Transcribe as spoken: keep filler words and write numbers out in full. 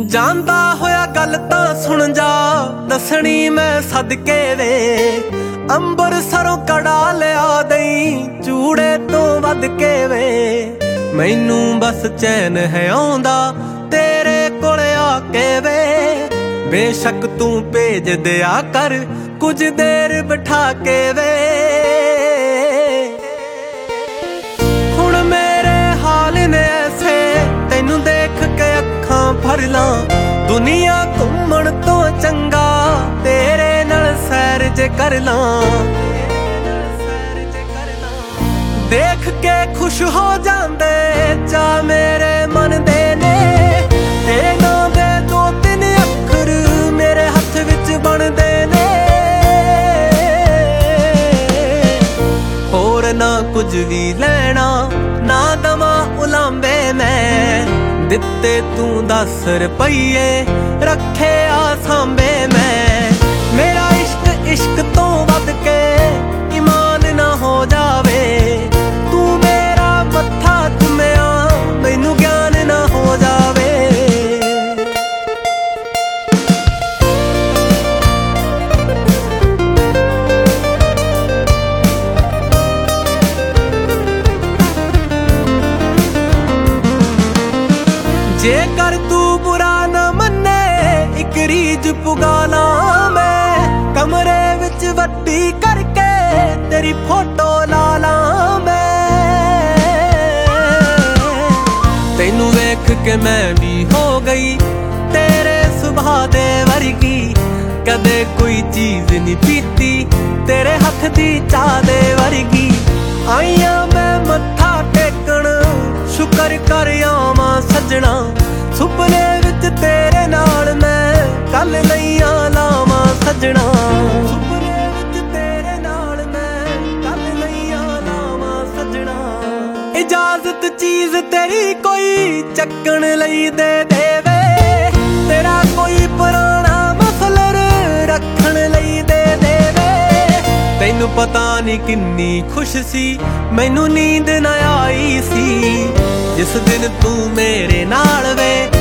ਜਾਂਦਾ ਹੋਇਆ ਗੱਲ ਤਾਂ ਸੁਣ ਜਾ, ਦੱਸਣੀ ਮੈਂ ਸਦਕੇ ਵੇ। ਅੰਬਰਸਰੋਂ ਕੜਾ ਲਿਆ ਦਈ, ਚੂੜੇ ਤੋਂ ਵੱਧ ਕੇ ਵੇ। ਮੈਨੂੰ ਬਸ ਚੈਨ ਹੈ ਆਉਂਦਾ ਤੇਰੇ ਕੋਲ ਆ ਕੇ ਵੇ। ਬੇਸ਼ੱਕ ਤੂੰ ਭੇਜ ਦਿਆ ਕਰ ਕੁਝ ਦੇਰ ਬਿਠਾ ਕੇ ਵੇ। ਹੁਣ ਮੇਰੇ ਹਾਲ ਨੇ ਐਸੇ, ਤੈਨੂੰ ਦੇਖ ਕੇ ਅੱਖਾਂ ਭਰ ਲਾਂ। ਦੁਨੀਆ ਘੁੰਮਣ ਤੋਂ ਚੰਗਾ ਤੇਰੇ ਨਾਲ ਸੈਰ ਜੇ ਕਰ ਲਾਂ। ਦੇਖ ਕੇ ਖੁਸ਼ ਹੋ ਜਾਂਦੇ ਚਾ ਮੇਰੇ ਮਨ ਦੇ ਨੇ। ਤੇਰੇ ਨਾਂ ਦੇ ਦੋ ਤਿੰਨ ਅੱਖਰ ਮੇਰੇ ਹੱਥ ਵਿੱਚ ਬਣਦੇ ਨੇ। ਹੋਰ ਨਾ ਕੁਝ ਵੀ ਲੈਣਾ, ਨਾ ਦਵਾਂ ਉਲਾਂਬੇ ਮੈਂ। ਦਿੱਤੇ ਤੂੰ ਦਸ ਰੁਪਈਏ, ਰੱਖੇ ਆ ਸਾਂਭੇ ਮੈਂ। ਮੇਰਾ ਇਸ਼ਕ ਇਸ਼ਕ ਤੋਂ ਵੱਧ ਕੇ ਈਮਾਨ ਨਾ ਹੋ ਜਾਵੇ। ਤੂੰ ਮੇਰਾ ਮੱਥਾ ਚੁੰਮਿਆ, ਮੈਨੂੰ ਗਿਆਨ ਨਾ ਹੋ ਜਾਵੇ। ਜੇਕਰ ਤੂੰ ਬੁਰਾ ਨਾ ਮੰਨੇ, ਇੱਕ ਰੀਝ ਪੁਗਾ ਲਾਂ ਮੈਂ। ਕਮਰੇ ਵਿੱਚ ਵੱਡੀ ਕਰਕੇ ਤੇਰੀ ਫੋਟੋ ਲਾ ਲਾਂ ਮੈਂ। ਤੈਨੂੰ ਵੇਖ ਕੇ ਮੈਂ ਵੀ ਹੋ ਗਈ ਤੇਰੇ ਸੁਭਾਅ ਦੇ ਵਰਗੀ। ਕਦੇ ਕੋਈ ਚੀਜ਼ ਨਹੀਂ ਪੀਤੀ ਤੇਰੇ ਹੱਥ ਦੀ ਚਾਹ ਦੇ ਵਰਗੀ। ਆਈਆਂ ਮੈਂ ਮੱਥਾ ਟੇਕਣ, ਸ਼ੁਕਰ ਕਰ ਆਵਾਂ ਸੱਜਣਾ। ਸੁਪਨੇ ਵਿੱਚ ਤੇਰੇ ਨਾਲ ਮੈਂ ਕੱਲ ਲਈਆਂ ਲਾਵਾਂ ਸੱਜਣਾ। ਸੁਪਨੇ ਵਿੱਚ ਤੇਰੇ ਨਾਲ ਮੈਂ ਕੱਲ ਲਈਆਂ ਲਾਵਾਂ ਸੱਜਣਾ। ਇਜਾਜ਼ਤ ਚੀਜ਼ ਤੇਰੀ ਕੋਈ ਚੱਕਣ ਲਈ ਦੇ ਦੇਵੇ। ਤੇਰਾ ਕੋਈ ਪੁਰਾਣਾ ਮਫਲਰ ਰੱਖਣ ਲਈ ਦੇ ਦੇਵੇ। ਤੈਨੂੰ ਪਤਾ ਨਹੀਂ ਕਿੰਨੀ ਖੁਸ਼ ਸੀ, ਮੈਨੂੰ ਨੀਂਦ ਨਾ ਆਈ ਸੀ ਜਿਸ ਦਿਨ ਤੂੰ ਮੇਰੇ ਨਾਲ ਵੇ।